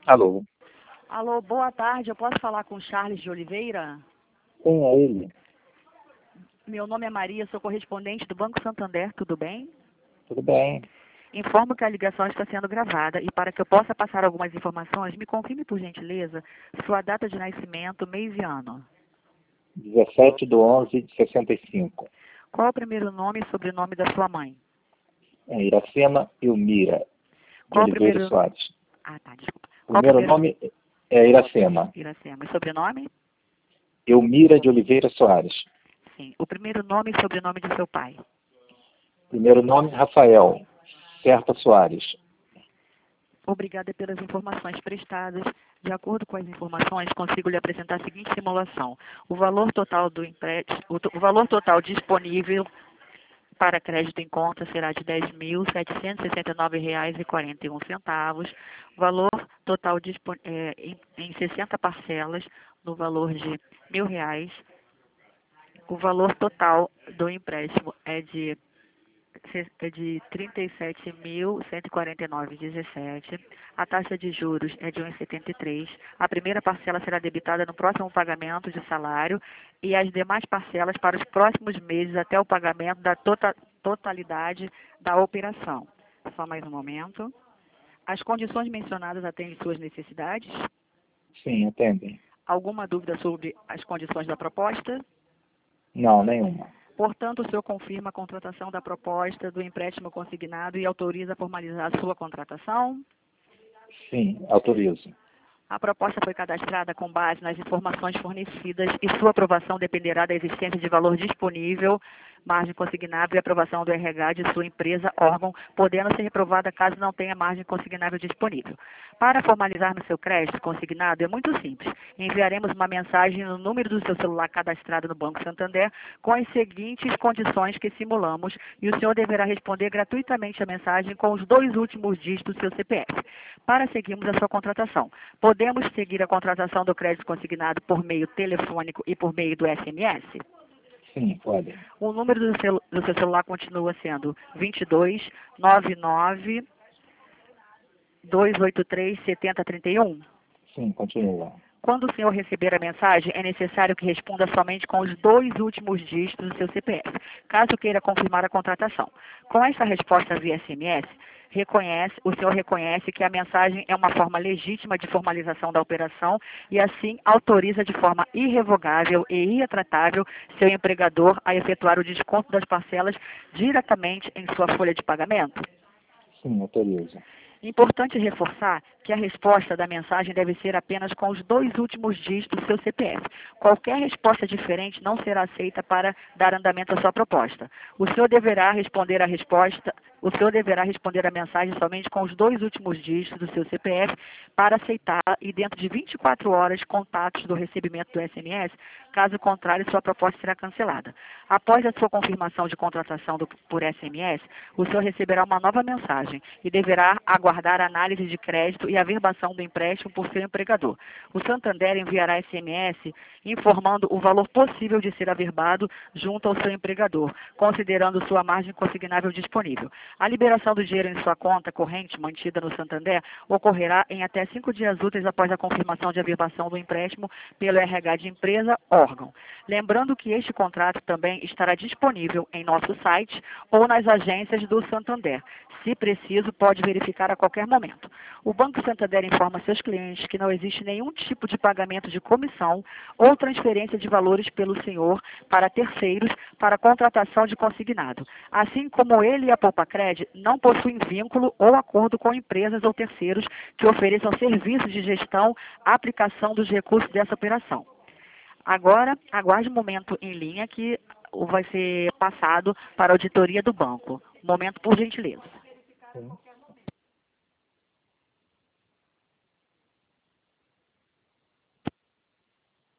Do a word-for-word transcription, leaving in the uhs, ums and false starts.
Alô, Alô, boa tarde. Eu posso falar com Charles de Oliveira? quem é ele? Meu nome é Maria, sou correspondente do Banco Santander, tudo bem? Tudo bem? Informo que a ligação está sendo gravada e para que eu possa passar algumas informações, me confirme, por gentileza, sua data de nascimento, mês e ano. dezessete de onze de sessenta e cinco. Qual é o primeiro nome e sobrenome da sua mãe? É Iracema Elmira, de Qual é o Oliveira primeiro... Soares. Ah, tá, desculpa. O Qual é o primeiro primeiro... nome é Iracema. Iracema. E sobrenome? Elmira de Oliveira Soares. Sim. O primeiro nome e sobrenome de seu pai? Primeiro nome, Rafael Serpa Soares. Obrigada pelas informações prestadas. De acordo com as informações, consigo lhe apresentar a seguinte simulação. O valor total do empréstimo, o, to- o valor total disponível para crédito em conta será de dez mil setecentos e sessenta e nove reais e quarenta e um centavos. O valor total dispo- é, em, em sessenta parcelas no valor de mil reais. O valor total do empréstimo é de é de trinta e sete mil cento e quarenta e nove vírgula dezessete. A taxa de juros é de um vírgula setenta e três. A primeira parcela será debitada no próximo pagamento de salário e as demais parcelas para os próximos meses até o pagamento da tota- totalidade da operação. Só mais um momento. As condições mencionadas atendem suas necessidades? Sim, atendem. Alguma dúvida sobre as condições da proposta? Não, nenhuma. Portanto, o senhor confirma a contratação da proposta do empréstimo consignado e autoriza a formalizar a sua contratação? Sim, autorizo. A proposta foi cadastrada com base nas informações fornecidas e sua aprovação dependerá da existência de valor disponível, margem consignável e aprovação do R H de sua empresa, órgão, podendo ser reprovada caso não tenha margem consignável disponível. Para formalizar no seu crédito consignado é muito simples. Enviaremos uma mensagem no número do seu celular cadastrado no Banco Santander com as seguintes condições que simulamos e o senhor deverá responder gratuitamente a mensagem com os dois últimos dígitos do seu C P F. Para seguirmos a sua contratação, podemos seguir a contratação do crédito consignado por meio telefônico e por meio do S M S? Sim, pode. O número do, celu do seu celular continua sendo vinte e dois, noventa e nove, duzentos e oitenta e três, setenta, trinta e um. Sim, continua. Quando o senhor receber a mensagem, é necessário que responda somente com os dois últimos dígitos do seu C P F, caso queira confirmar a contratação. Com essa resposta via S M S, reconhece, o senhor reconhece que a mensagem é uma forma legítima de formalização da operação e, assim, autoriza de forma irrevogável e irretratável seu empregador a efetuar o desconto das parcelas diretamente em sua folha de pagamento? Sim, autorizo. Importante reforçar que a resposta da mensagem deve ser apenas com os dois últimos dígitos do seu C P F. Qualquer resposta diferente não será aceita para dar andamento à sua proposta. O senhor deverá responder a resposta, o senhor deverá responder a mensagem somente com os dois últimos dígitos do seu C P F para aceitá-la e dentro de vinte e quatro horas contatos do recebimento do S M S, caso contrário, sua proposta será cancelada. Após a sua confirmação de contratação do, por S M S, o senhor receberá uma nova mensagem e deverá aguardar a análise de crédito e a verbação do empréstimo por seu empregador. O Santander enviará S M S informando o valor possível de ser averbado junto ao seu empregador, considerando sua margem consignável disponível. A liberação do dinheiro em sua conta corrente mantida no Santander ocorrerá em até cinco dias úteis após a confirmação de averbação do empréstimo pelo R H de empresa, órgão. Lembrando que este contrato também estará disponível em nosso site ou nas agências do Santander. Se preciso, pode verificar a qualquer momento. O Banco Santander informa seus clientes que não existe nenhum tipo de pagamento de comissão ou transferência de valores pelo senhor para terceiros para contratação de consignado. Assim como ele e a Poupacred não possuem vínculo ou acordo com empresas ou terceiros que ofereçam serviços de gestão, aplicação dos recursos dessa operação. Agora, aguarde um momento em linha que vai ser passado para a auditoria do banco. Um momento, por gentileza. Sim.